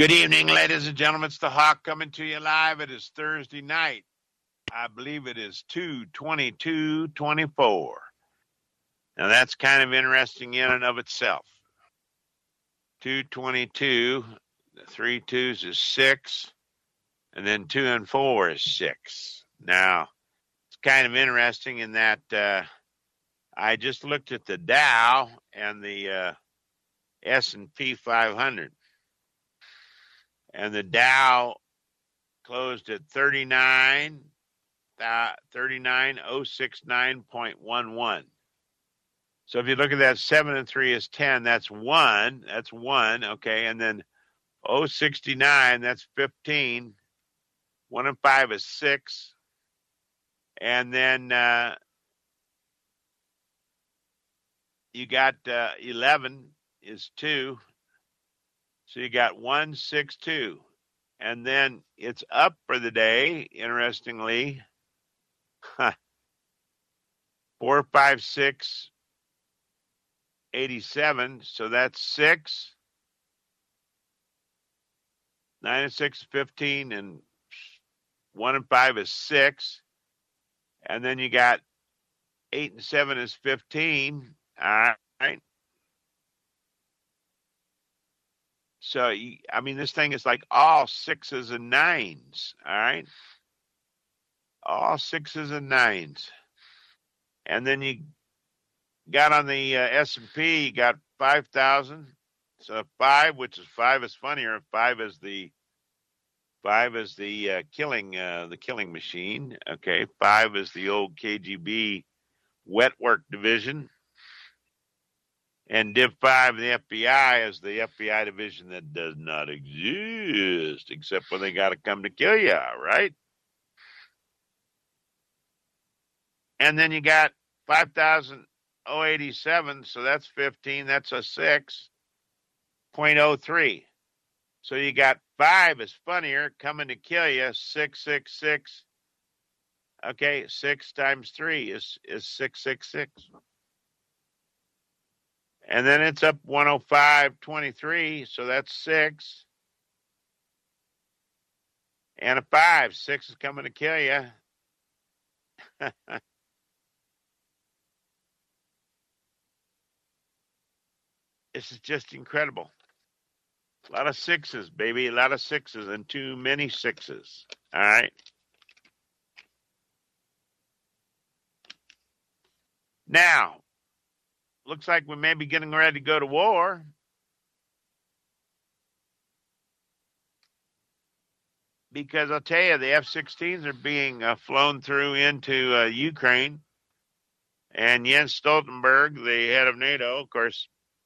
Good evening, ladies and gentlemen. It's the Hawk coming to you live. It is Thursday night. I believe it is 2/22/24. Now that's kind of interesting in and of itself. 2/22, the 3 2s is 6, and then 2 and 4 is 6. Now, it's kind of interesting in that I just looked at the Dow and the S&P 500. And the Dow closed at 39,069.11. So if you look at that, 7 and 3 is 10. That's 1. That's 1. Okay. And then 069, that's 15. 1 and 5 is 6. And then you got 11 is 2. So you got 1, 6, 2. And then it's up for the day, interestingly. 4, 5, 6, 87. So that's 6. 9 and 6 is 15. And 1 and 5 is 6. And then you got 8 and 7 is 15. All right. So, this thing is like all 6s and 9s. All right. All 6s and 9s. And then you got on the S&P, you got 5,000. So 5, which is 5 is funnier. 5 is the killing machine. Okay. 5 is the old KGB wet work division. And Div 5, the FBI, is the FBI division that does not exist, except when they got to come to kill you, right? And then you got 5,087, so that's 15. That's a 6.03. So you got 5 is funnier, coming to kill you, 666. Okay, 6 times 3 is 666. And then it's up 105.23, so that's 6. And a 5. 6 is coming to kill you. This is just incredible. A lot of 6s, baby. A lot of 6s and too many 6s. All right. Now, looks like we may be getting ready to go to war. Because I'll tell you, the F-16s are being flown through into Ukraine. And Jens Stoltenberg, the head of NATO, of course,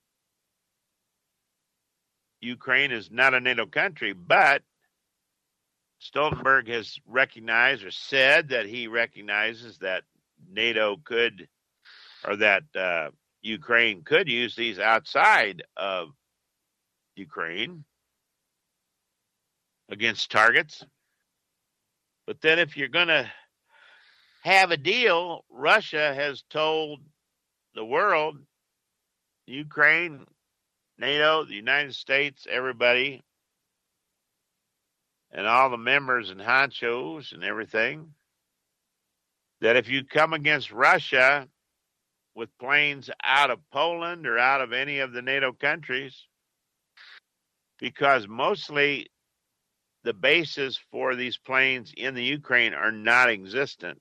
Ukraine is not a NATO country, but Stoltenberg has recognized or said that he recognizes that NATO could, or that Ukraine could use these outside of Ukraine against targets. But then if you're going to have a deal, Russia has told the world, Ukraine, NATO, the United States, everybody, and all the members and honchos and everything, that if you come against Russia with planes out of Poland or out of any of the NATO countries, because mostly the bases for these planes in the Ukraine are not existent.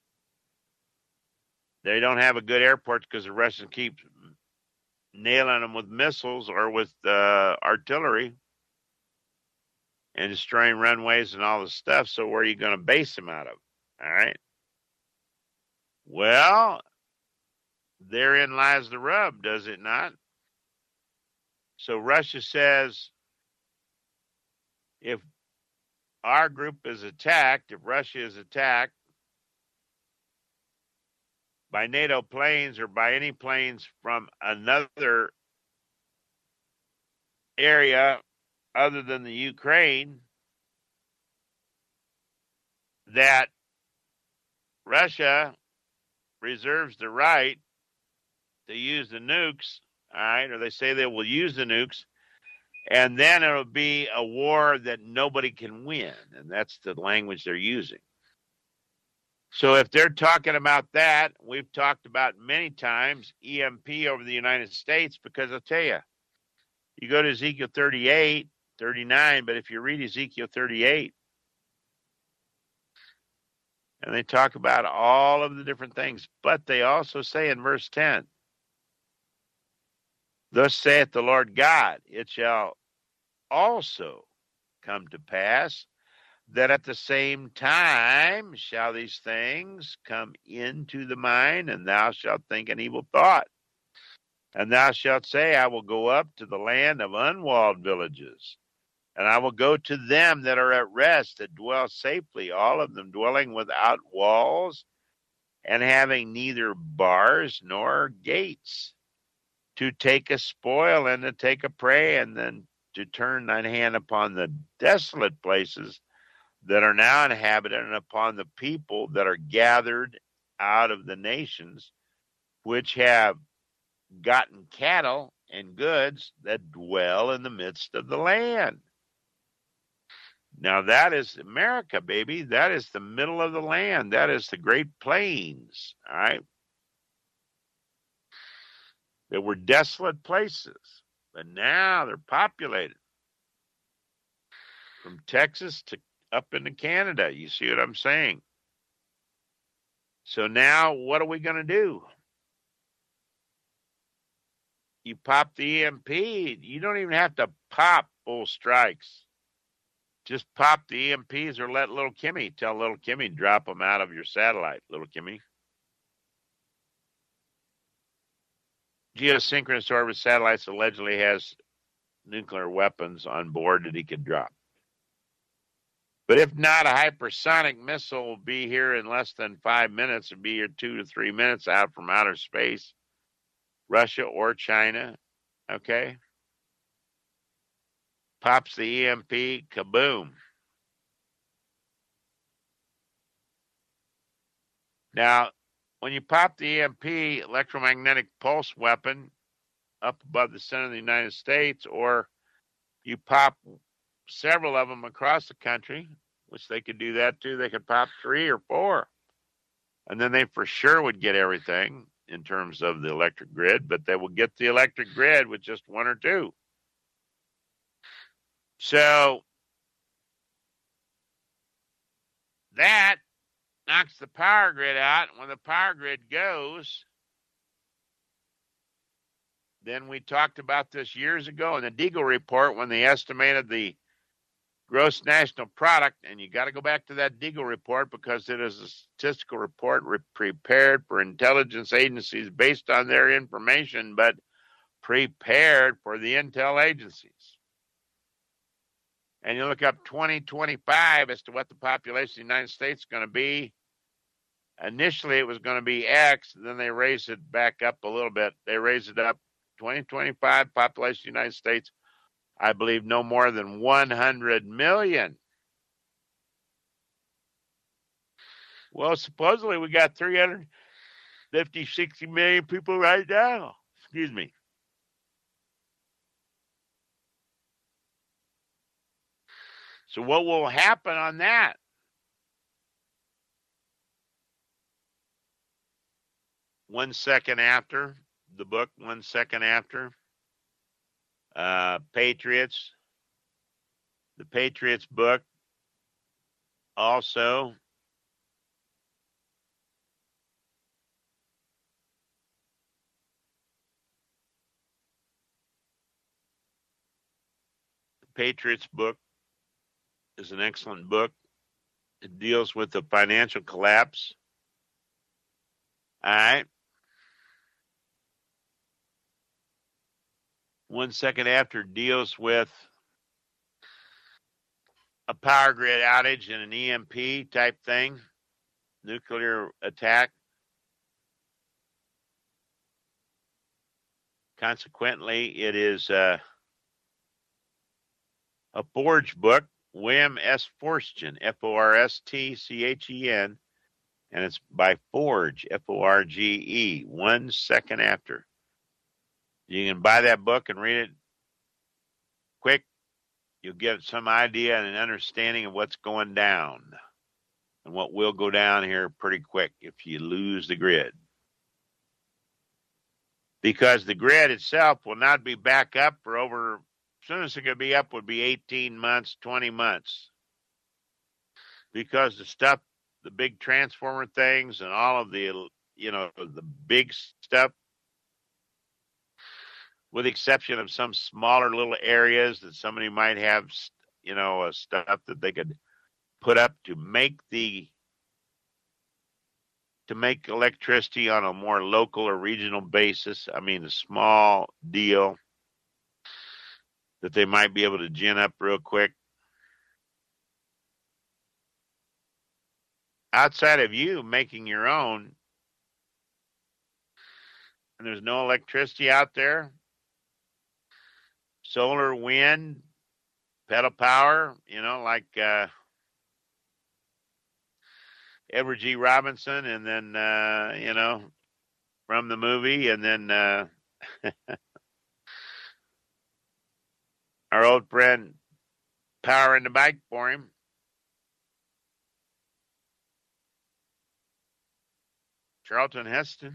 They don't have a good airport because the Russians keep nailing them with missiles or with artillery and destroying runways and all this stuff. So where are you going to base them out of? All right. Well, therein lies the rub, does it not? So Russia says, if our group is attacked, if Russia is attacked by NATO planes or by any planes from another area other than the Ukraine, that Russia reserves the right to use the nukes, all right, or they say they will use the nukes And then it'll be a war that nobody can win. And that's the language they're using. So if they're talking about that, we've talked about many times EMP over the United States, because I'll tell you, you go to Ezekiel 38, 39, but if you read Ezekiel 38, and they talk about all of the different things, but they also say in verse 10, thus saith the Lord God, it shall also come to pass that at the same time shall these things come into the mind, and thou shalt think an evil thought. And thou shalt say, I will go up to the land of unwalled villages, and I will go to them that are at rest, that dwell safely, all of them dwelling without walls, and having neither bars nor gates, to take a spoil and to take a prey, and then to turn thine hand upon the desolate places that are now inhabited, and upon the people that are gathered out of the nations, which have gotten cattle and goods, that dwell in the midst of the land. Now that is America, baby. That is the middle of the land. That is the Great Plains, all right? There were desolate places, but now they're populated. From Texas to up into Canada. You see what I'm saying? So now what are we going to do? You pop the EMP. You don't even have to pop full strikes. Just pop the EMPs, or let little Kimmy, tell little Kimmy, drop them out of your satellite, little Kimmy. Geosynchronous orbit satellites allegedly has nuclear weapons on board that he could drop. But if not, a hypersonic missile will be here in less than 5 minutes. It'll be here 2 to 3 minutes out from outer space, Russia or China. Okay? Pops the EMP, kaboom. Now, when you pop the EMP, electromagnetic pulse weapon, up above the center of the United States, or you pop several of them across the country, which they could do that too. They could pop 3 or 4. And then they for sure would get everything in terms of the electric grid, but they will get the electric grid with just 1 or 2. So that knocks the power grid out. When the power grid goes, then we talked about this years ago in the Deagle report when they estimated the gross national product, and you got to go back to that Deagle report because it is a statistical report prepared for intelligence agencies based on their information, but prepared for the intel agencies. And you look up 2025 as to what the population of the United States is going to be. Initially, it was going to be X, then they raised it back up a little bit. They raised it up. 2025 population of the United States, I believe no more than 100 million. Well, supposedly we got 350, 60 million people right now. Excuse me. So what will happen on that? One second after the book, 1 second after, Patriots, the Patriots book, also the Patriots book is an excellent book. It deals with the financial collapse. All right. 1 second after deals with a power grid outage and an EMP type thing, nuclear attack. Consequently, it is a Forge book, William S. Forstchen, Forstchen, and it's by Forge, Forge, 1 second after. You can buy that book and read it quick, you'll get some idea and an understanding of what's going down and what will go down here pretty quick if you lose the grid. Because the grid itself will not be back up for over, as soon as it could be up would be 18 months, 20 months. Because the stuff, the big transformer things and all of the, the big stuff, with the exception of some smaller little areas that somebody might have, stuff that they could put up to make electricity on a more local or regional basis. I mean, a small deal that they might be able to gin up real quick. Outside of you making your own, and there's no electricity out there, solar, wind, pedal power, like Edward G. Robinson, and then, from the movie, and then our old friend powering the bike for him. Charlton Heston.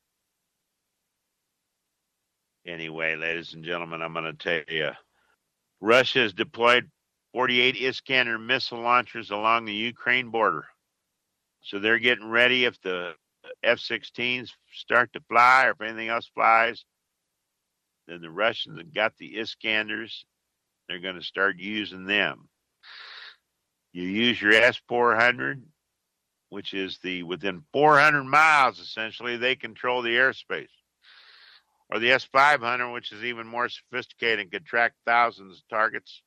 Anyway, ladies and gentlemen, I'm going to tell you, Russia has deployed 48 Iskander missile launchers along the Ukraine border. So they're getting ready if the F-16s start to fly or if anything else flies, then the Russians have got the Iskanders. They're going to start using them. You use your S-400, which is within 400 miles, essentially, they control the airspace. Or the S-500, which is even more sophisticated and could track thousands of targets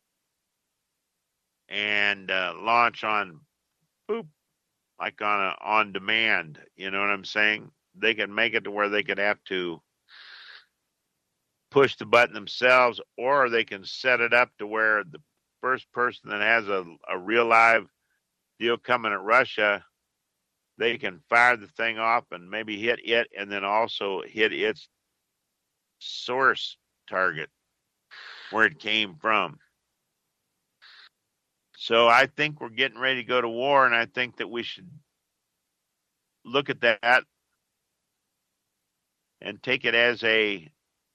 and launch on, like on demand. You know what I'm saying? They can make it to where they could have to push the button themselves, or they can set it up to where the first person that has a real live deal coming at Russia, they can fire the thing off and maybe hit it and then also hit its source target where it came from. So I think we're getting ready to go to war, and I think that we should look at that and take it as a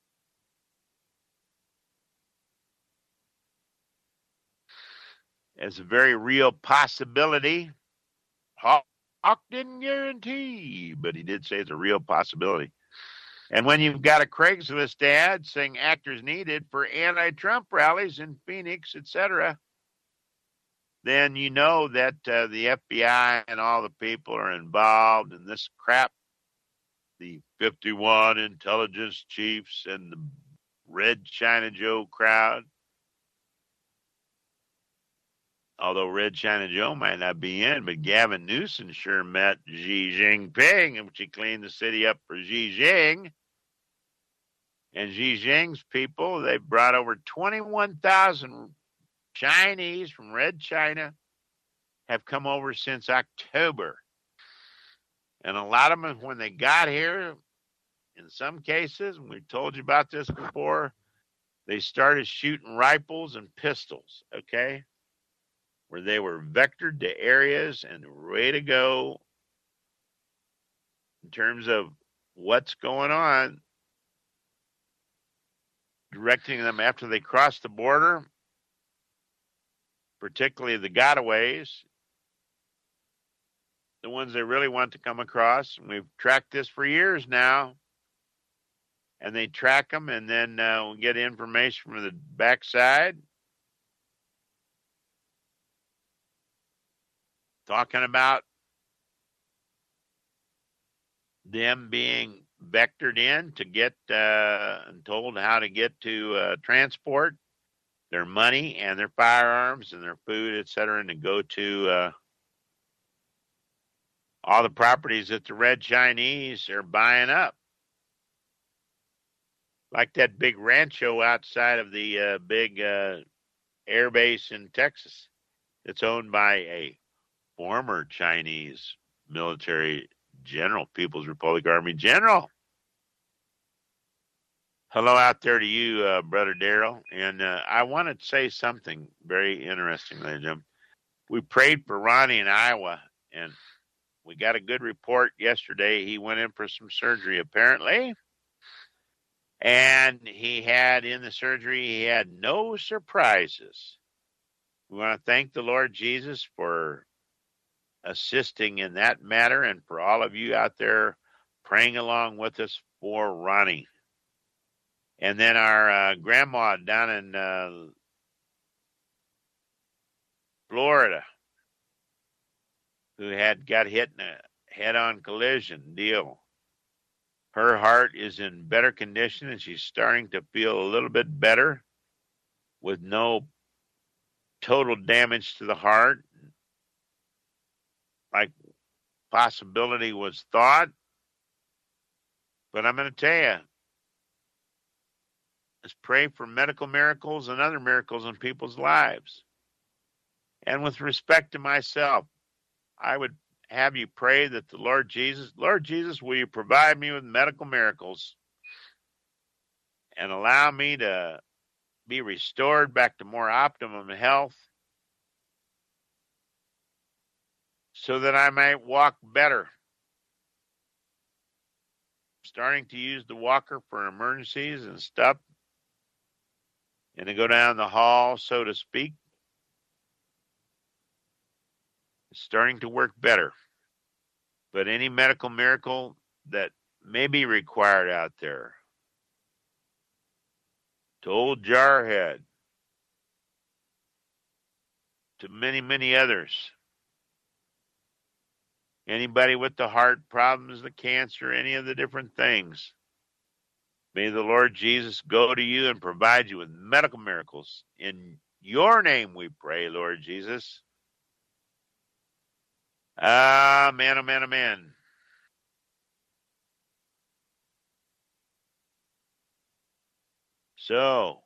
very real possibility. Hawk didn't guarantee, but he did say it's a real possibility. And when you've got a Craigslist ad saying actors needed for anti-Trump rallies in Phoenix, etc., then you know that the FBI and all the people are involved in this crap. The 51 intelligence chiefs and the Red China Joe crowd. Although Red China Joe might not be in, but Gavin Newsom sure met Xi Jinping, which he cleaned the city up for Xi Jinping. And Xi Jinping's people, they brought over 21,000 Chinese from Red China have come over since October. And a lot of them, when they got here, in some cases, and we've told you about this before, they started shooting rifles and pistols, okay? Where they were vectored to areas and ready to go in terms of what's going on, directing them after they cross the border, particularly the gotaways, the ones they really want to come across. And we've tracked this for years now. And they track them, and then we'll get information from the backside talking about them being vectored in to get and told how to get to transport their money and their firearms and their food, etc., and to go to all the properties that the Red Chinese are buying up. Like that big rancho outside of the big air base in Texas. It's owned by a former Chinese military general, People's Republic Army general. Hello out there to you, Brother Daryl. And I want to say something very interesting, ladies and gentlemen. We prayed for Ronnie in Iowa, and we got a good report yesterday. He went in for some surgery, apparently. And he had no surprises. We want to thank the Lord Jesus for assisting in that matter and for all of you out there praying along with us for Ronnie. And then our grandma down in Florida who got hit in a head-on collision deal. Her heart is in better condition and she's starting to feel a little bit better with no total damage to the heart like possibility was thought. But I'm going to tell you, let's pray for medical miracles and other miracles in people's lives. And with respect to myself, I would have you pray that the Lord Jesus, will you provide me with medical miracles and allow me to be restored back to more optimum health so that I might walk better. Starting to use the walker for emergencies and stuff and to go down the hall, so to speak. It's starting to work better. But any medical miracle that may be required out there, to old Jarhead, to many, many others, anybody with the heart problems, the cancer, any of the different things, may the Lord Jesus go to you and provide you with medical miracles. In your name we pray, Lord Jesus. Amen, amen, amen. So,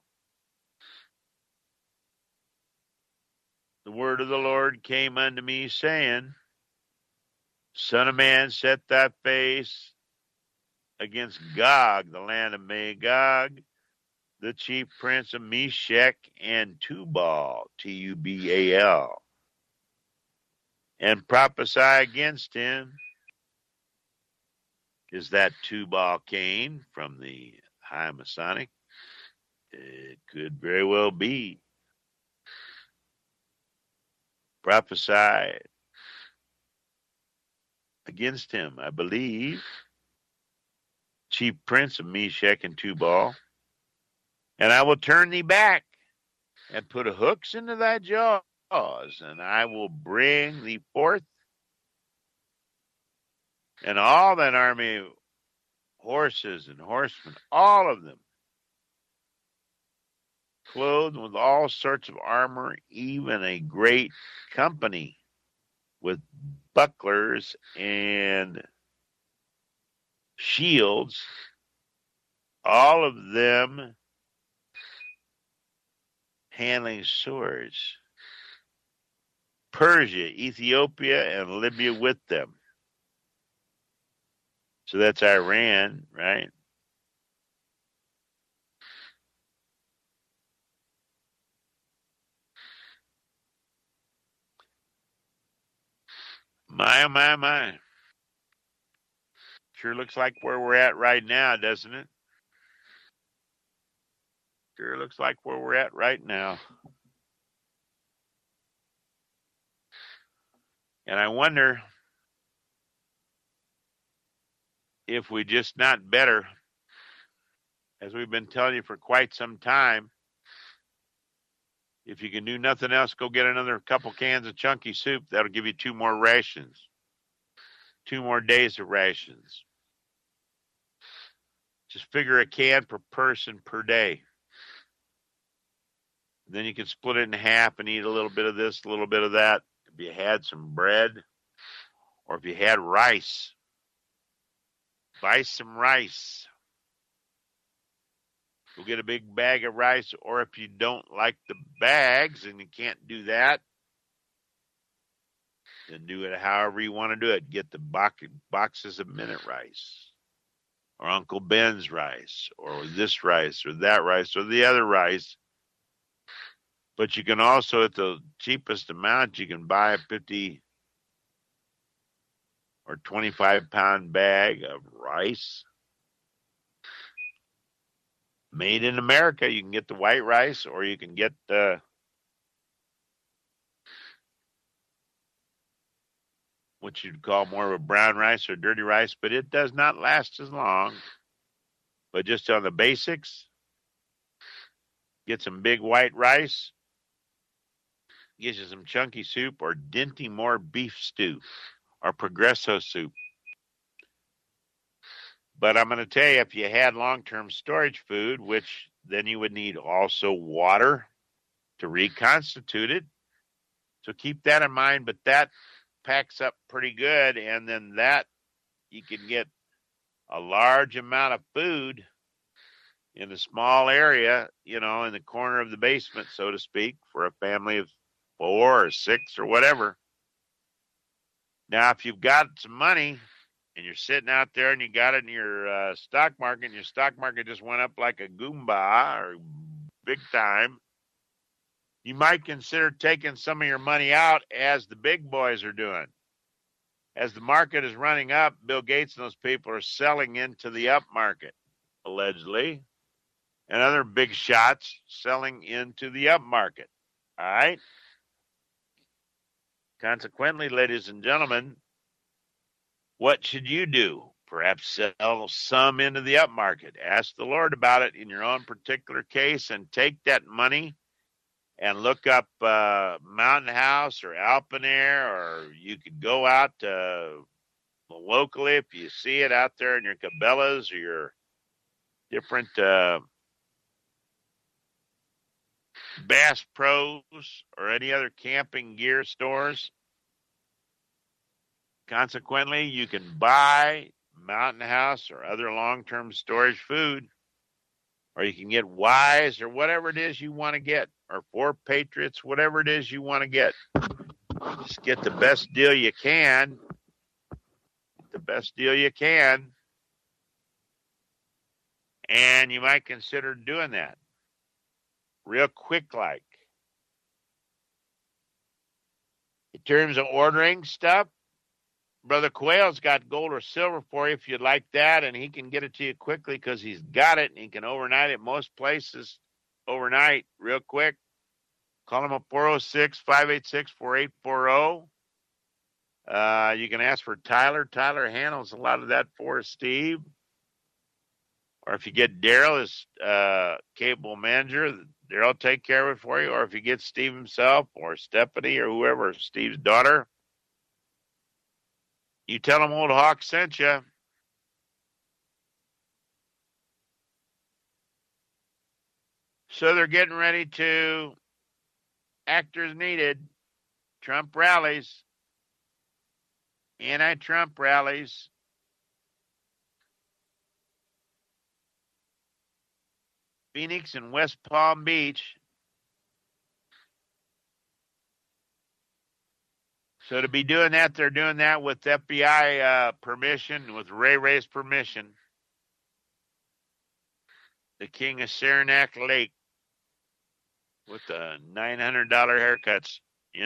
the word of the Lord came unto me, saying, Son of man, set thy face against Gog, the land of Magog, the chief prince of Meshech and Tubal, Tubal, and prophesy against him. Is that Tubal Cain from the High Masonic? It could very well be. Prophesy against him, I believe. Chief prince of Meshech and Tubal. And I will turn thee back and put hooks into thy jaws, and I will bring thee forth, and all that army of horses and horsemen, all of them, clothed with all sorts of armor, even a great company with bucklers and shields, all of them handling swords. Persia, Ethiopia, and Libya with them. So that's Iran, right? My. Sure looks like where we're at right now, doesn't it? Sure looks like where we're at right now. And I wonder if we just not better, as we've been telling you for quite some time, if you can do nothing else, go get another couple cans of chunky soup. That'll give you 2 more rations, 2 more days of rations. Just figure a can per person per day. And then you can split it in half and eat a little bit of this, a little bit of that. If you had some bread, or if you had rice, buy some rice. Go get a big bag of rice, or if you don't like the bags and you can't do that, then do it however you want to do it. Get the boxes of minute rice. or Uncle Ben's rice, or this rice, or that rice, or the other rice. But you can also, at the cheapest amount, you can buy a 50 or 25-pound bag of rice made in America. You can get the white rice, or you can get what you'd call more of a brown rice or dirty rice, but it does not last as long. But just on the basics, get some big white rice, get you some chunky soup, or Dinty Moore beef stew, or Progresso soup. But I'm going to tell you, if you had long-term storage food, which then you would need also water to reconstitute it. So keep that in mind, but that packs up pretty good, and then that you can get a large amount of food in a small area, in the corner of the basement, so to speak, for a family of 4 or 6 or whatever. Now, if you've got some money and you're sitting out there and you got it in your stock market, and your stock market just went up like a Goomba or big time, you might consider taking some of your money out as the big boys are doing. As the market is running up, Bill Gates and those people are selling into the up market, allegedly, and other big shots selling into the up market. All right? Consequently, ladies and gentlemen, what should you do? Perhaps sell some into the up market. Ask the Lord about it in your own particular case, and take that money and look up Mountain House or Alpenair, or you could go out locally if you see it out there in your Cabela's or your different Bass Pros or any other camping gear stores. Consequently, you can buy Mountain House or other long-term storage food, or you can get Wise or whatever it is you want to get, or Four Patriots, whatever it is you want to get. Just get the best deal you can. The best deal you can. And you might consider doing that real quick like. In terms of ordering stuff, Brother Quayle's got gold or silver for you if you'd like that, and he can get it to you quickly because he's got it, and he can overnight it most places overnight real quick. Call him at 406-586-4840. You can ask for Tyler. Tyler handles a lot of that for Steve. Or if you get Daryl as cable manager, Daryl will take care of it for you. Or if you get Steve himself or Stephanie or whoever, Steve's daughter, you tell them Old Hawk sent you. So they're getting ready to actors needed. Trump rallies, anti-Trump rallies. Phoenix and West Palm Beach. So to be doing that, they're doing that with FBI permission, with Ray Ray's permission. The king of Saranac Lake with the $900 haircuts,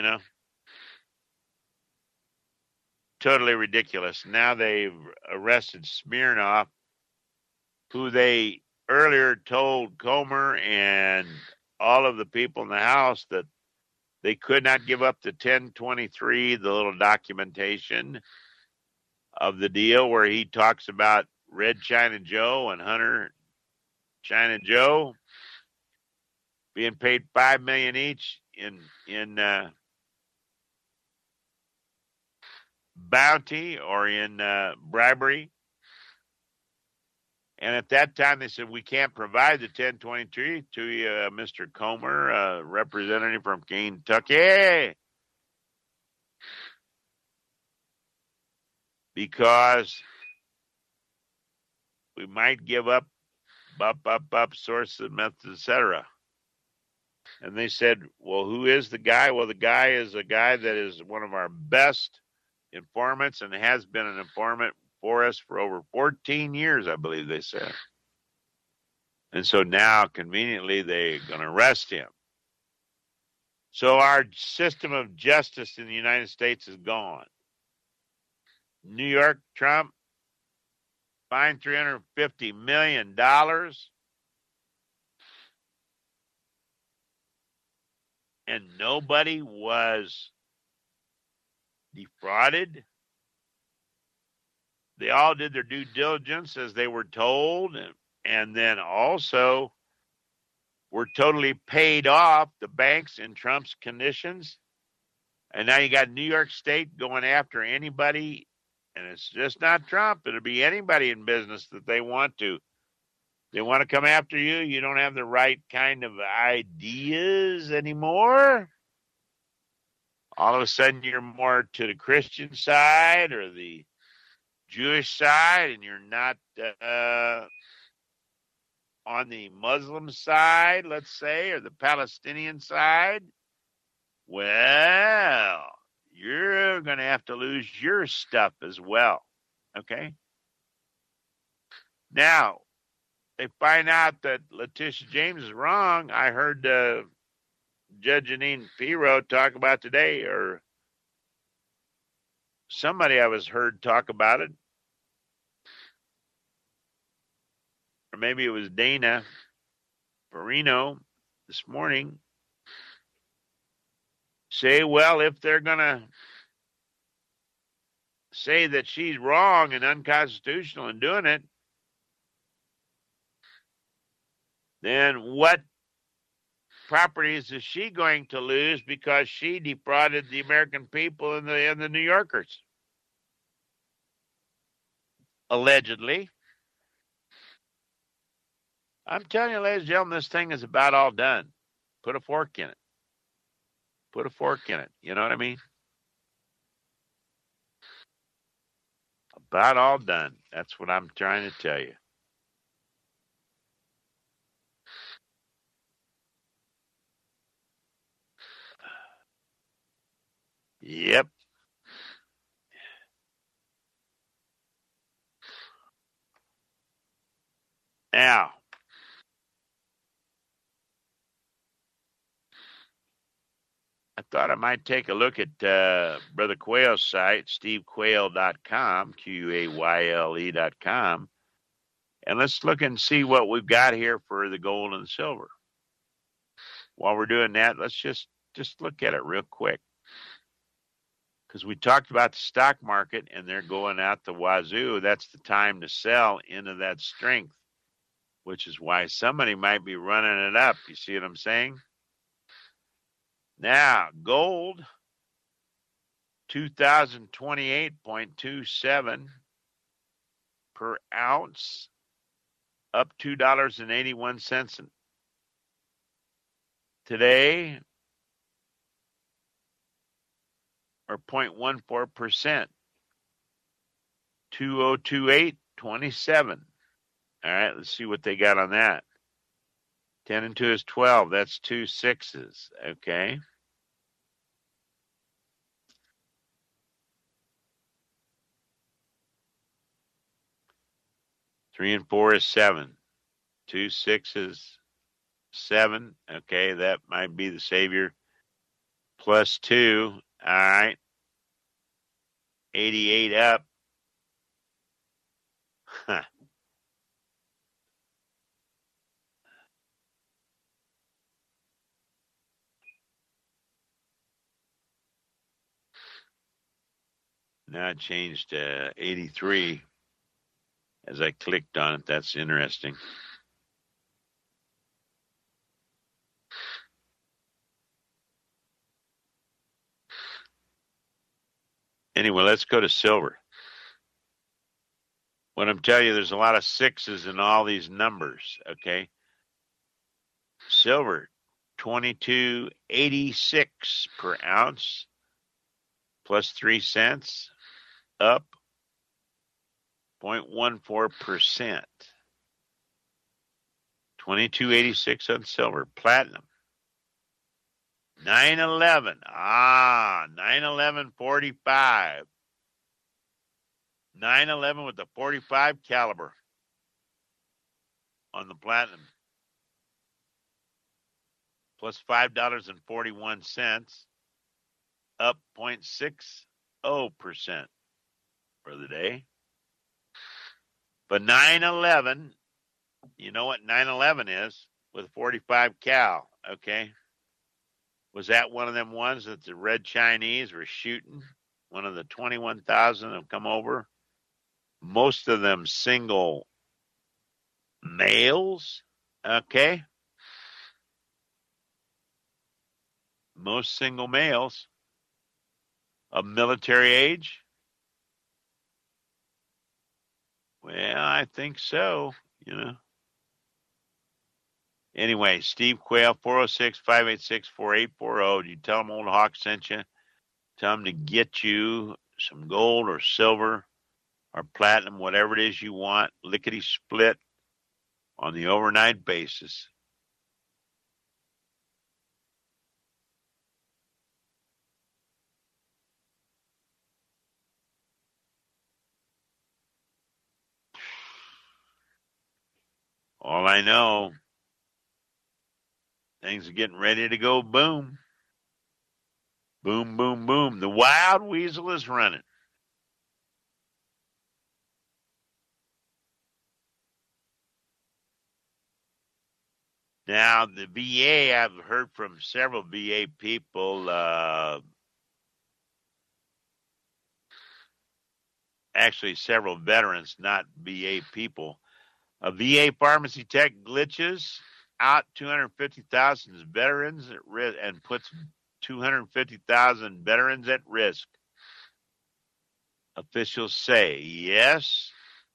Totally ridiculous. Now they've arrested Smirnoff, who they earlier told Comer and all of the people in the House that they could not give up the 1023, the little documentation of the deal where he talks about Red China Joe and Hunter China Joe being paid $5 million each in bounty or in bribery. And at that time, they said, we can't provide the 1023 to you, Mr. Comer, representative from Kentucky, because we might give up sources of methods, etc. And they said, well, who is the guy? Well, the guy is a guy that is one of our best informants and has been an informant for us for over 14 years, I believe they said. And so now, conveniently, they're going to arrest him. So our system of justice in the United States is gone. New York, Trump, fined $350 million. And nobody was defrauded. They all did their due diligence as they were told, and then also were totally paid off, the banks in Trump's conditions. And now you got New York State going after anybody, and it's just not Trump. It'll be anybody in business that they want to. They want to come after you. You don't have the right kind of ideas anymore. All of a sudden, you're more to the Christian side or the Jewish side, and you're not on the Muslim side, let's say, or the Palestinian side. Well, you're going to have to lose your stuff as well. Okay? Now, they find out that Letitia James is wrong. I heard Judge Janine Pirro talk about today, or somebody I was heard talk about it. Or maybe it was Dana Perino this morning. Say, well, if they're going to say that she's wrong and unconstitutional in doing it, then what properties is she going to lose because she defrauded the American people and the New Yorkers? Allegedly. I'm telling you, ladies and gentlemen, this thing is about all done. Put a fork in it. Put a fork in it. You know what I mean? About all done. That's what I'm trying to tell you. Yep. Now, I thought I might take a look at Brother Quayle's site, stevequayle.com, QUAYLE.com, and let's look and see what we've got here for the gold and silver. While we're doing that, let's just look at it real quick. Because we talked about the stock market, and they're going out the wazoo. That's the time to sell into that strength, which is why somebody might be running it up. You see what I'm saying? Now, gold, 2,028.27 per ounce, up $2.81 today, or 0.14%, 2028.27. All right, let's see what they got on that. 10 and 2 is 12. That's 2 6s. Okay. Three and 4 is 7. 2 6s, 7. Okay, that might be the savior. Plus 2. All right. 88 up. Huh. Now it changed to 83 as I clicked on it. That's interesting. Anyway, let's go to silver. What I'm telling you, there's a lot of 6s in all these numbers, okay? Silver, 22.86 per ounce, plus 3 cents, up 0.14%. 22.86 on silver. Platinum, 911. 911.45. 911 with the 45 caliber on the platinum, plus $5.41, up 0.60% for the day. But 911, you know what 911 is with 45 cal, okay? Was that one of them ones that the Red Chinese were shooting? One of the 21,000 have come over. Most of them single males, okay? Most single males of military age. Well, I think so, you know. Anyway, Steve Quayle, 406-586-4840. You tell them Old Hawk sent you. Tell them to get you some gold or silver or platinum, whatever it is you want, lickety split on the overnight basis. All I know, things are getting ready to go boom. Boom, boom, boom. The wild weasel is running. Now, the VA, I've heard from several VA people, actually several veterans, not VA people. A VA pharmacy tech glitches out 250,000 veterans at risk and puts 250,000 veterans at risk. Officials say, yes.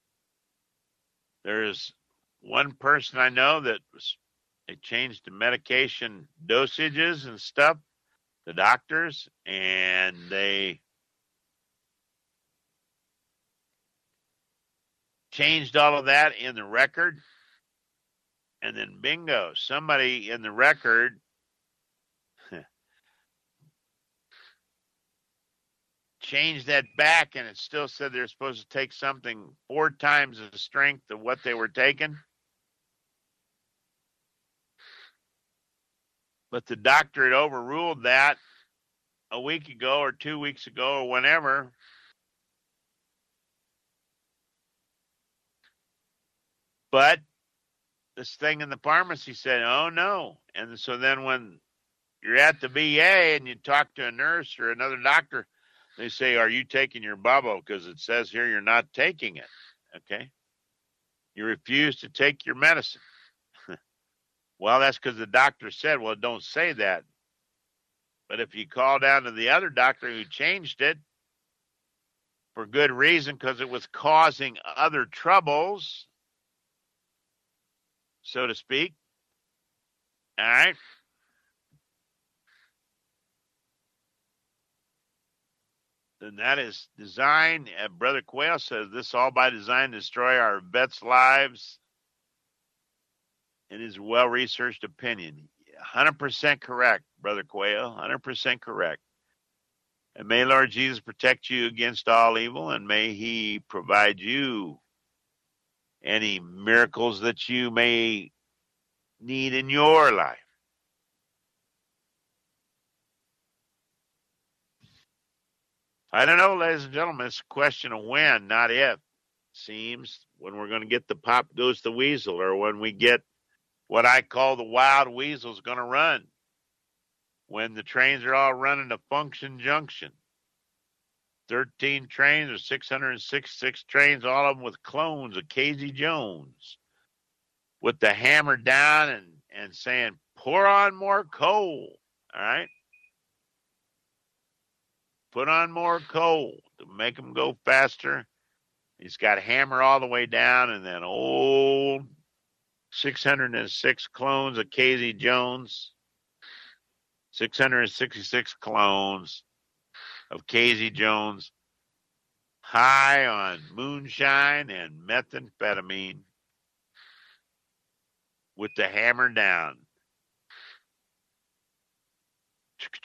There's one person I know that they changed the medication dosages and stuff, the doctors, and they changed all of that in the record. And then bingo, somebody in the record changed that back, and it still said they're supposed to take something 4 times the strength of what they were taking. But the doctor had overruled that a week ago or 2 weeks ago or whenever. But this thing in the pharmacy said, oh no. And so then when you're at the VA and you talk to a nurse or another doctor, they say, are you taking your bubble? Because it says here you're not taking it. Okay. You refuse to take your medicine. Well, that's because the doctor said, well, don't say that. But if you call down to the other doctor who changed it for good reason, because it was causing other troubles, so to speak, all right, then that is design. Brother Quayle says this all by design to destroy our vets' lives in his well-researched opinion. 100% correct, Brother Quayle, 100% correct. And may Lord Jesus protect you against all evil, and may he provide you any miracles that you may need in your life. I don't know, ladies and gentlemen. It's a question of when, not if. Seems when we're going to get the pop goes the weasel, or when we get what I call the wild weasel's going to run. When the trains are all running to Function Junction. 13 trains or 666 trains, all of them with clones of Casey Jones. With the hammer down and saying, pour on more coal. All right? Put on more coal to make them go faster. He's got hammer all the way down, and then old 606 clones of Casey Jones. 666 clones of Casey Jones, high on moonshine and methamphetamine, with the hammer down.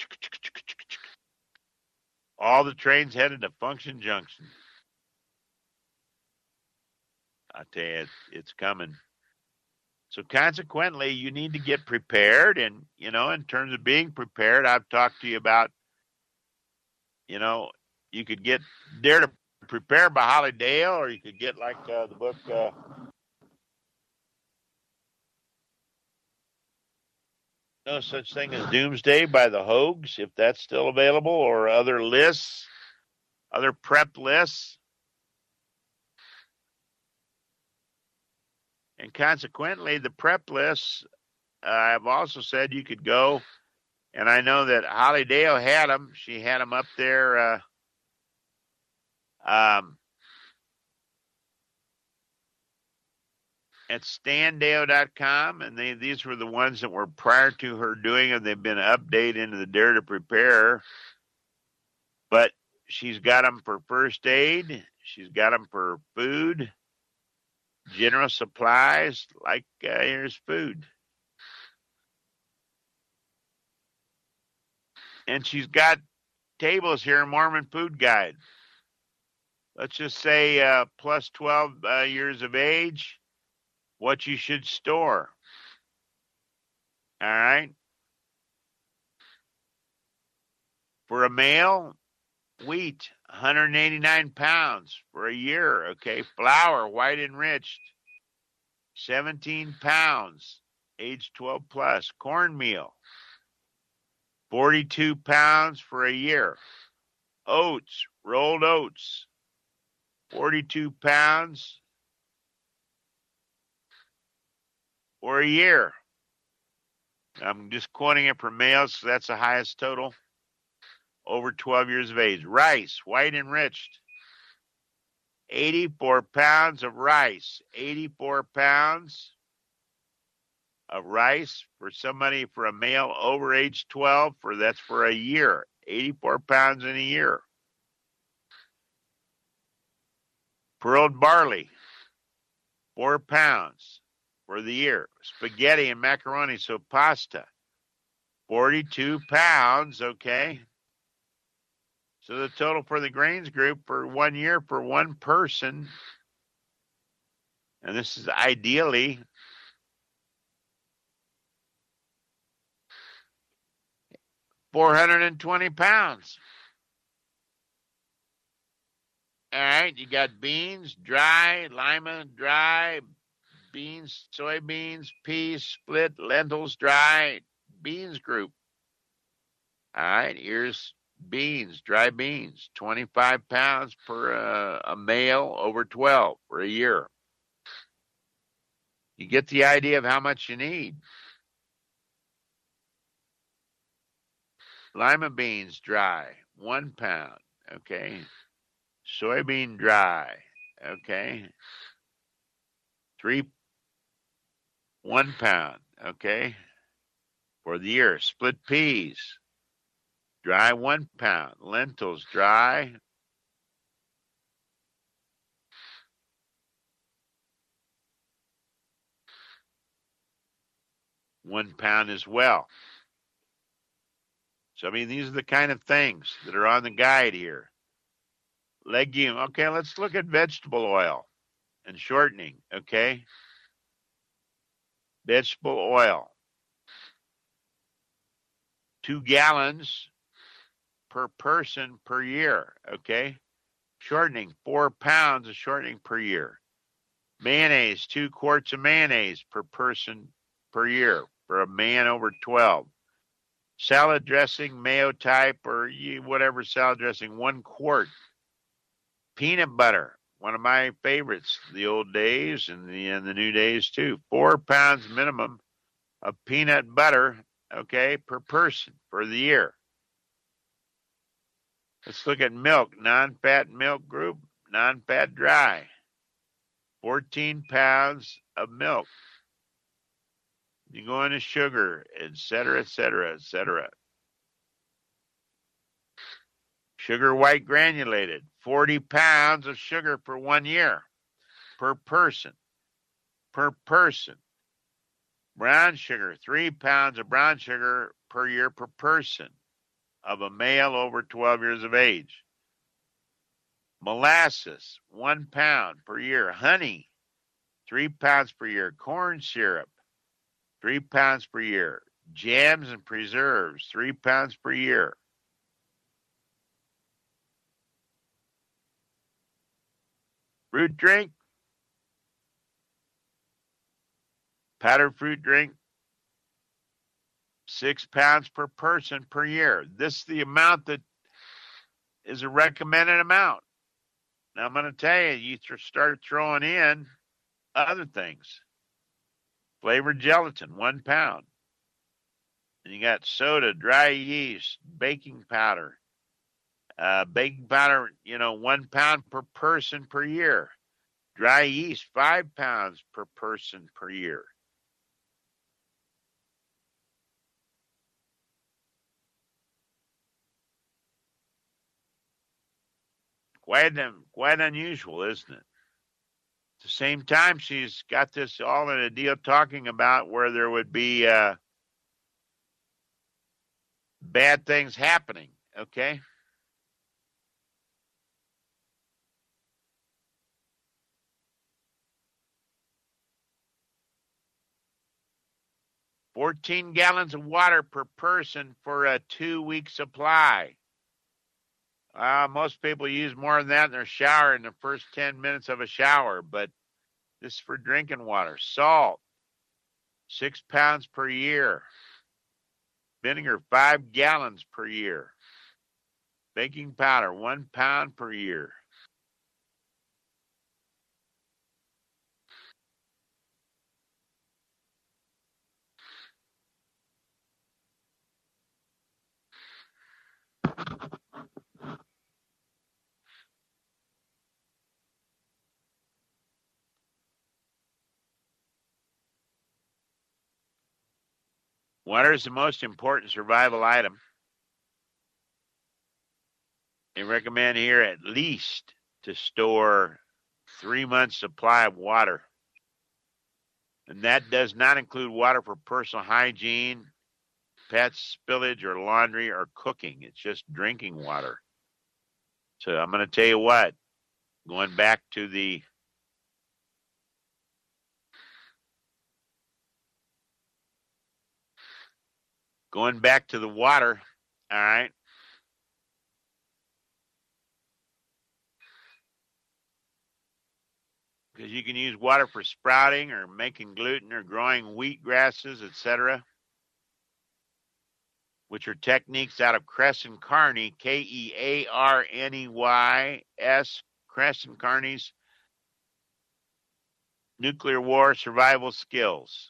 All the trains headed to Function Junction. I tell you, it's coming. So consequently, you need to get prepared. And, in terms of being prepared, I've talked to you about, you could get Dare to Prepare by Holly Dale, or you could get like the book, No Such Thing as Doomsday by the Hogues, if that's still available, or other lists, other prep lists. And consequently, the prep lists, I've also said you could go, and I know that Holly Dale had them. She had them up there at standale.com, and these were the ones that were prior to her doing them. They've been updated into the Dare to Prepare, but she's got them for first aid. She's got them for food, general supplies, like here's food. And she's got tables here, Mormon Food Guide. Let's just say plus 12 years of age, what you should store. All right. For a male, wheat, 189 pounds for a year. Okay. Flour, white enriched, 17 pounds, age 12 plus. Cornmeal, 42 pounds for a year. Oats, rolled oats, 42 pounds for a year. I'm just quoting it for males, so that's the highest total. Over 12 years of age. Rice, white enriched, 84 pounds of rice. 84 pounds of rice for somebody, for a male over age 12, that's for a year. 84 pounds in a year. Pearled barley, 4 pounds for the year. Spaghetti and macaroni, so pasta, 42 pounds, okay? So the total for the grains group for 1 year for one person, and this is ideally 420 pounds. All right, you got beans, dry, lima, dry, beans, soybeans, peas, split, lentils, dry, beans group. All right, here's beans, dry beans, 25 pounds per a male over 12 for a year. You get the idea of how much you need. Lima beans dry, 1 pound, okay. Soybean dry, okay. 1 pound, okay, for the year. Split peas, dry, 1 pound. Lentils dry, £1 as well. So, I mean, these are the kind of things that are on the guide here. Legume. Okay, let's look at vegetable oil and shortening, okay? Vegetable oil. 2 gallons per person per year, okay? Shortening, 4 pounds of shortening per year. Mayonnaise, 2 quarts of mayonnaise per person per year for a man over 12. Salad dressing, mayo type, or whatever salad dressing, 1 quart. Peanut butter, one of my favorites, the old days and the new days too. 4 pounds minimum of peanut butter, okay, per person for the year. Let's look at milk, non-fat milk group, non-fat dry. 14 pounds of milk. You go into sugar, et cetera, et cetera, et cetera. Sugar white granulated, 40 pounds of sugar for 1 year per person. Per person. Brown sugar, 3 pounds of brown sugar per year per person of a male over 12 years of age. Molasses, 1 pound per year. Honey, 3 pounds per year. Corn syrup, 3 pounds per year. Jams and preserves, 3 pounds per year. Fruit drink, powdered fruit drink, 6 pounds per person per year. This is the amount that is a recommended amount. Now, I'm going to tell you, you start throwing in other things. Flavored gelatin, 1 pound. And you got soda, dry yeast, baking powder. Baking powder, 1 pound per person per year. Dry yeast, 5 pounds per person per year. Quite unusual, isn't it? At the same time, she's got this all in a deal talking about where there would be bad things happening, okay? $14 gallons of water per person for a 2-week supply. Most people use more than that in their shower in the first 10 minutes of a shower, but this is for drinking water. Salt, 6 pounds per year. Vinegar, 5 gallons per year. Baking powder, 1 pound per year. Water is the most important survival item. They recommend here at least to store 3 months' supply of water. And that does not include water for personal hygiene, pets, spillage, or laundry, or cooking. It's just drinking water. So I'm going to tell you what, going back to the water, all right? Because you can use water for sprouting or making gluten or growing wheat grasses, etc., which are techniques out of Crescent Carney, Kearneys, Crescent Carney's Nuclear War Survival Skills.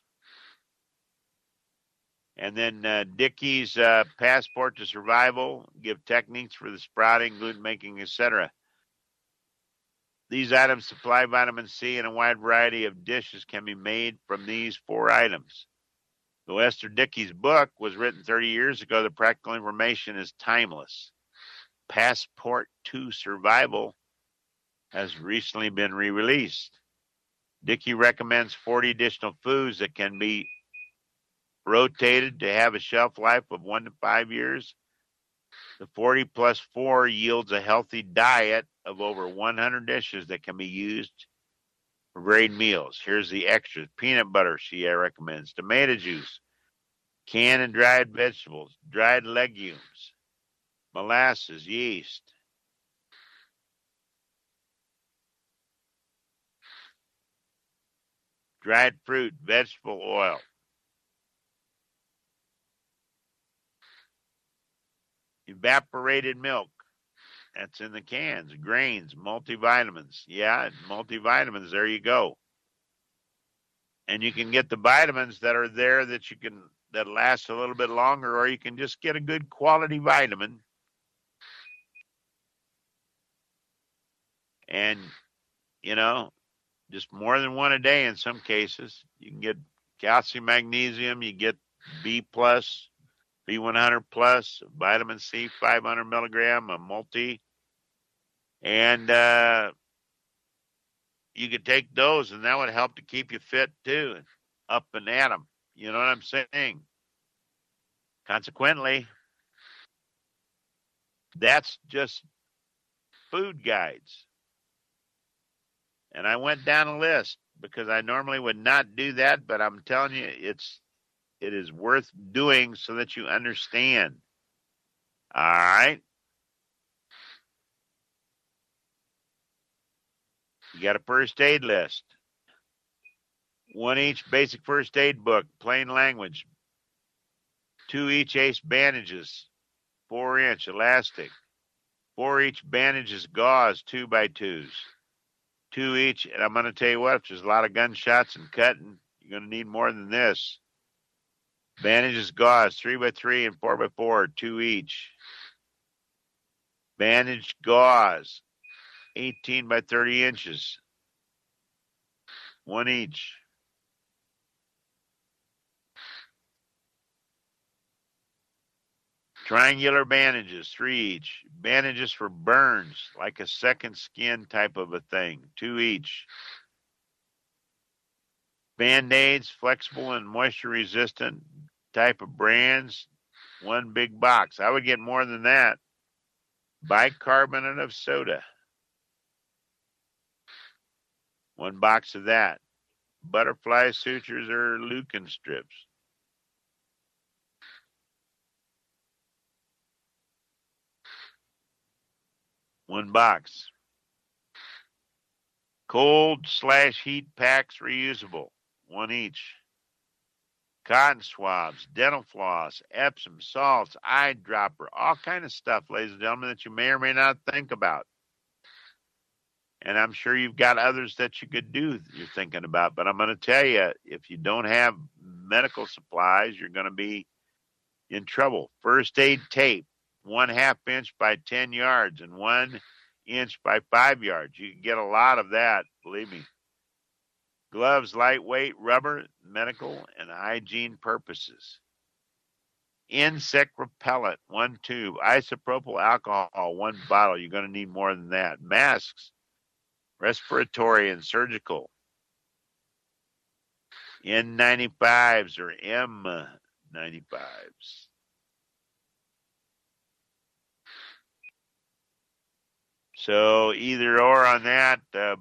And then Dickey's Passport to Survival, give techniques for the sprouting, gluten making, etc. These items supply vitamin C, and a wide variety of dishes can be made from these 4 items. Though Esther Dickey's book was written 30 years ago, the practical information is timeless. Passport to Survival has recently been re-released. Dickey recommends 40 additional foods that can be rotated to have a shelf life of 1 to 5 years. The 40 plus 4 yields a healthy diet of over 100 dishes that can be used for varied meals. Here's the extras. Peanut butter, she recommends. Tomato juice, canned and dried vegetables, dried legumes, molasses, yeast. Dried fruit, vegetable oil. Evaporated milk, that's in the cans. Grains, multivitamins. Yeah, multivitamins, there you go. And you can get the vitamins that are there that last a little bit longer, or you can just get a good quality vitamin. And, just more than one a day in some cases. You can get calcium, magnesium, you get B plus, B100 plus, vitamin C, 500 milligram, a multi. And you could take those, and that would help to keep you fit too, up and at 'em. You know what I'm saying? Consequently, that's just food guides. And I went down a list. because I normally would not do that, but I'm telling you, it is worth doing so that you understand. All right. You got a first aid list. 1 each basic first aid book, plain language. 2 each ace bandages, 4-inch elastic. 4 each bandages gauze, 2x2s. 2 each, and I'm going to tell you what, if there's a lot of gunshots and cutting, you're going to need more than this. Bandages gauze, 3x3 and 4x4, 2 each. Bandage gauze, 18 by 30 inches, 1 each. Triangular bandages, 3 each. Bandages for burns, like a second skin type of a thing, 2 each. Band-Aids, flexible and moisture resistant type of brands, 1 big box. I would get more than that. Bicarbonate of soda, 1 box of that. Butterfly sutures or leukin strips. One box. Cold/heat packs reusable, 1 each. Cotton swabs, dental floss, Epsom salts, eyedropper, all kind of stuff, ladies and gentlemen, that you may or may not think about. And I'm sure you've got others that you could do you're thinking about. But I'm going to tell you, if you don't have medical supplies, you're going to be in trouble. First aid tape, 1/2 inch by 10 yards and 1 inch by 5 yards. You can get a lot of that, believe me. Gloves, lightweight, rubber, medical, and hygiene purposes. Insect repellent, 1 tube. Isopropyl alcohol, 1 bottle. You're going to need more than that. Masks, respiratory and surgical. N95s or M95s. So either or on that,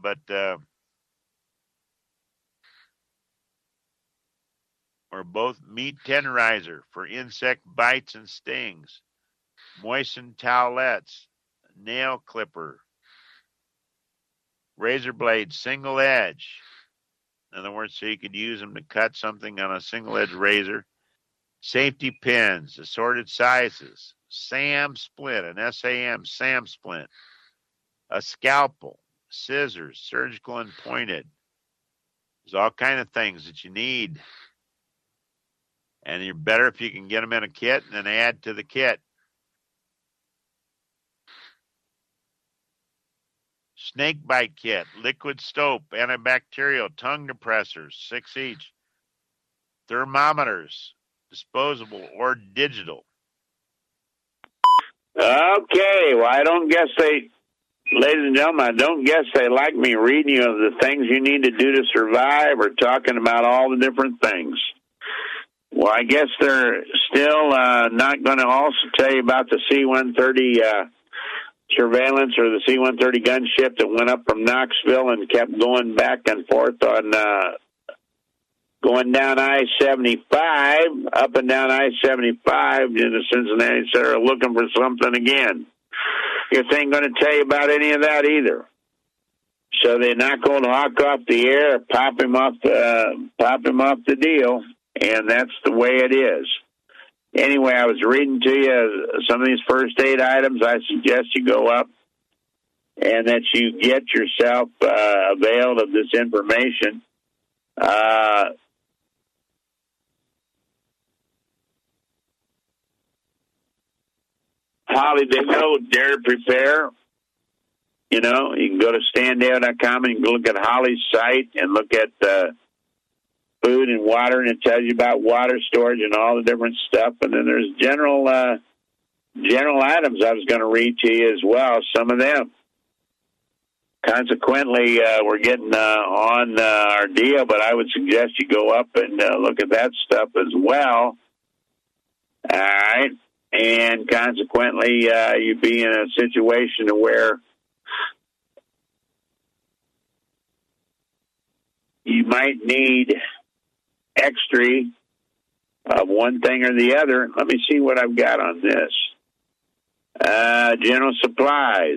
or both. Meat tenderizer for insect bites and stings. Moistened towelettes, nail clipper, razor blades, single edge. In other words, so you could use them to cut something on a single edge razor. Safety pins, assorted sizes. SAM splint, an SAM SAM splint. A scalpel, scissors, surgical and pointed. There's all kind of things that you need. And you're better if you can get them in a kit and then add to the kit. Snake bite kit, liquid soap, antibacterial, tongue depressors, 6 each. Thermometers, disposable or digital. Okay, well, I don't guess ladies and gentlemen, I don't guess they like me reading you of the things you need to do to survive or talking about all the different things. Well, I guess they're still not going to also tell you about the C-130 surveillance or the C-130 gunship that went up from Knoxville and kept going back and forth on going down I-75, up and down I-75 in the Cincinnati Center looking for something again. Guess they ain't going to tell you about any of that either. So they're not going to hawk off the air, pop him off the deal. And that's the way it is. Anyway, I was reading to you some of these first aid items. I suggest you go up and that you get yourself availed of this information. Holly, they know Dare to Prepare. You know, you can go to standale.com and you can look at Holly's site and look at food and water, and it tells you about water storage and all the different stuff. And then there's general items I was going to read to you as well, some of them. Consequently, we're getting on our deal, but I would suggest you go up and look at that stuff as well. All right. And consequently, you'd be in a situation where you might need extra of one thing or the other. Let me see what I've got on this. General supplies,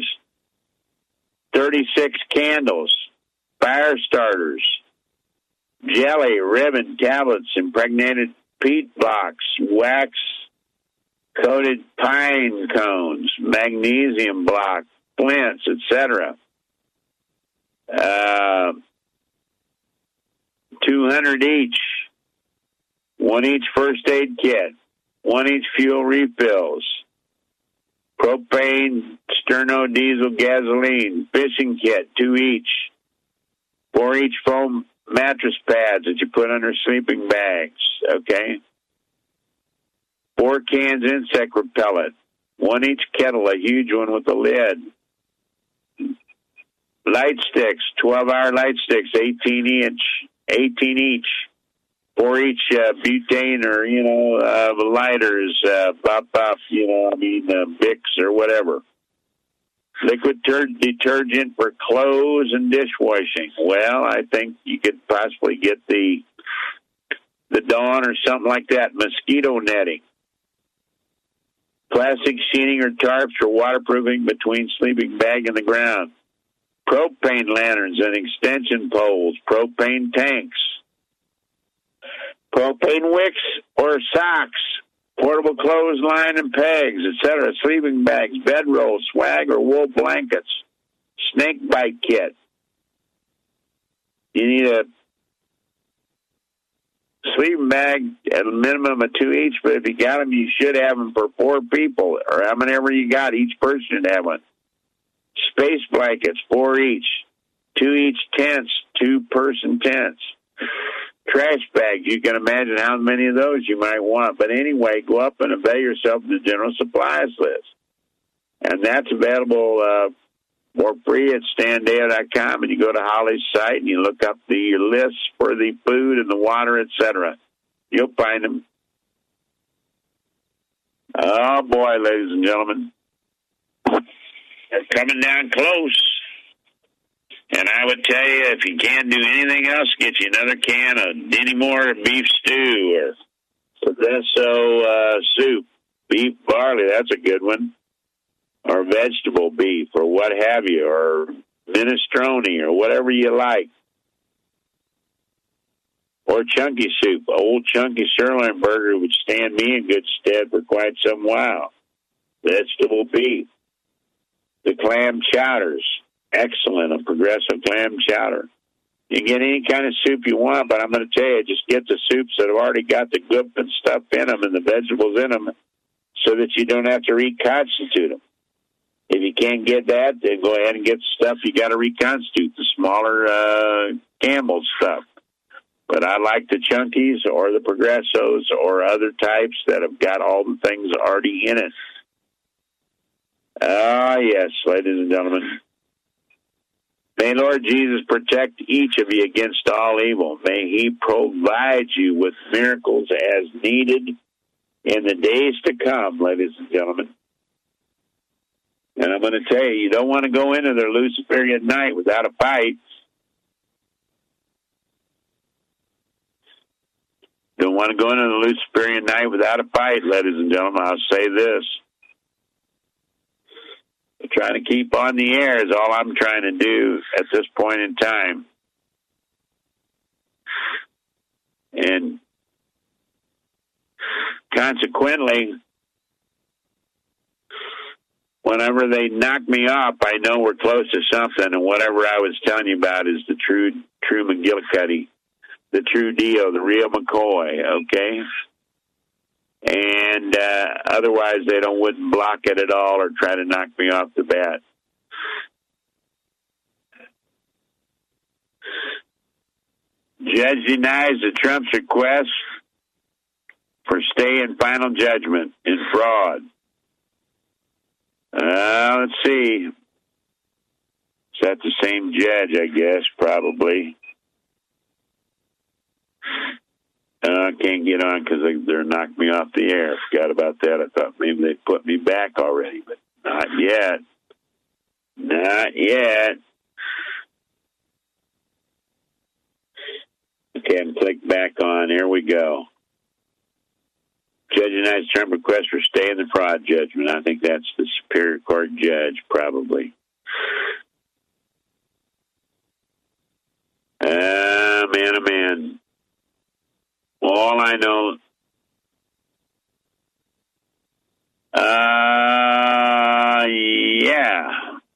36 candles, fire starters, jelly, ribbon, tablets, impregnated peat blocks, wax, coated pine cones, magnesium block, flints, etc. 200 each, one each first aid kit, one each fuel refills, propane, sterno, diesel, gasoline, fishing kit, 2 each, 4 each foam mattress pads that you put under sleeping bags, okay? 4 cans insect repellent, 1 each kettle, a huge one with a lid. Light sticks, 12-hour light sticks, 18 each. 4 each butane or, lighters, Vicks or whatever. Liquid detergent for clothes and dishwashing. Well, I think you could possibly get the Dawn or something like that. Mosquito netting. Plastic sheeting or tarps for waterproofing between sleeping bag and the ground. Propane lanterns and extension poles. Propane tanks. Propane wicks or socks. Portable clothesline and pegs, etc. Sleeping bags, bedrolls, swag or wool blankets. Snake bite kit. You need a sleeping bag at a minimum of 2 each, but if you got them, you should have them for 4 people, or how many ever you got. Each person should have one. Space blankets, 4 each. 2 each tents, 2-person tents. Trash bags, you can imagine how many of those you might want. But anyway, go up and avail yourself of the general supplies list. And that's available for free at standale.com. And you go to Holly's site and you look up the lists for the food and the water, etc. You'll find them. Oh, boy, ladies and gentlemen. They're coming down close. And I would tell you, if you can't do anything else, get you another can of Denny Moore beef stew or Progresso soup. Beef barley, that's a good one. Or vegetable beef or what have you. Or minestrone or whatever you like. Or chunky soup. Old chunky sirloin burger would stand me in good stead for quite some while. Vegetable beef. The clam chowders. Excellent, a Progresso clam chowder. You can get any kind of soup you want, but I'm going to tell you, just get the soups that have already got the goop and stuff in them and the vegetables in them so that you don't have to reconstitute them. If you can't get that, then go ahead and get the stuff you got to reconstitute, the smaller Campbell stuff. But I like the Chunkies or the Progressos or other types that have got all the things already in it. Ah, yes, ladies and gentlemen. May Lord Jesus protect each of you against all evil. May He provide you with miracles as needed in the days to come, ladies and gentlemen. And I'm going to tell you, you don't want to go into their Luciferian night without a fight. Don't want to go into the Luciferian night without a fight, ladies and gentlemen. I'll say this. Trying to keep on the air is all I'm trying to do at this point in time. And consequently, whenever they knock me off, I know we're close to something, and whatever I was telling you about is the true McGillicuddy, the true deal, the real McCoy, okay? And otherwise they wouldn't block it at all or try to knock me off the bat. Judge denies the Trump's request for stay in final judgment in fraud. Let's see. Is that the same judge, I guess, probably. I can't get on because they're knocking me off the air. Forgot about that. I thought maybe they put me back already, but not yet. Not yet. Okay, and click back on. Here we go. Judge United's term request for stay in the fraud judgment. I think that's the Superior Court judge, probably. Man, oh man. Well, all I know. Yeah.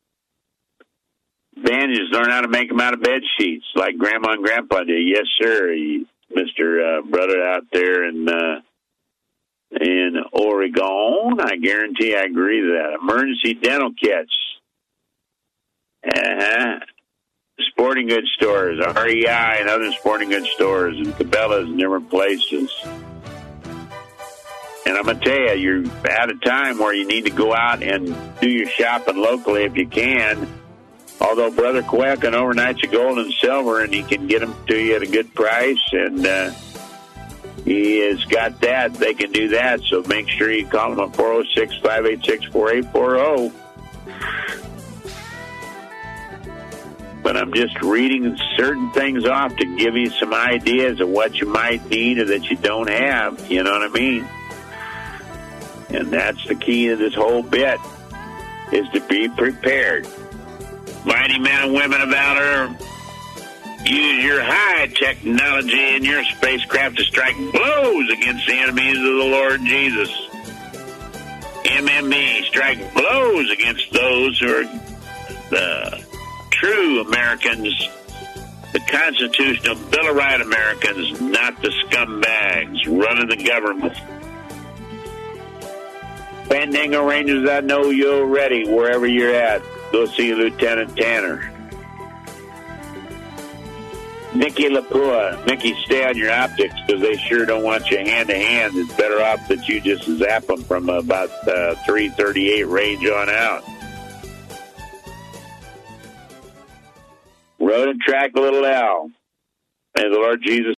Bandages, learn how to make them out of bed sheets like Grandma and Grandpa did. Yes, sir, Mr. Brother out there in Oregon. I guarantee I agree to that. Emergency dental kits. Sporting goods stores, REI and other sporting goods stores, and Cabela's and different places. And I'm going to tell you, you're at a time where you need to go out and do your shopping locally if you can. Although Brother Quack can overnight your gold and silver, and he can get them to you at a good price, and he has got that. They can do that, so make sure you call him at 406-586-4840. But I'm just reading certain things off to give you some ideas of what you might need or that you don't have. You know what I mean? And that's the key to this whole bit, is to be prepared. Mighty men and women of valor, use your high technology and your spacecraft to strike blows against the enemies of the Lord Jesus. MME, strike blows against those who are the true Americans, the constitutional Bill of Rights Americans, not the scumbags running the government. Fandango Rangers, I know you're ready wherever you're at. Go see Lieutenant Tanner. Mickey Lapua. Mickey, stay on your optics because they sure don't want you hand-to-hand. It's better off that you just zap them from about 338 range on out. Road and track, little L. May the Lord Jesus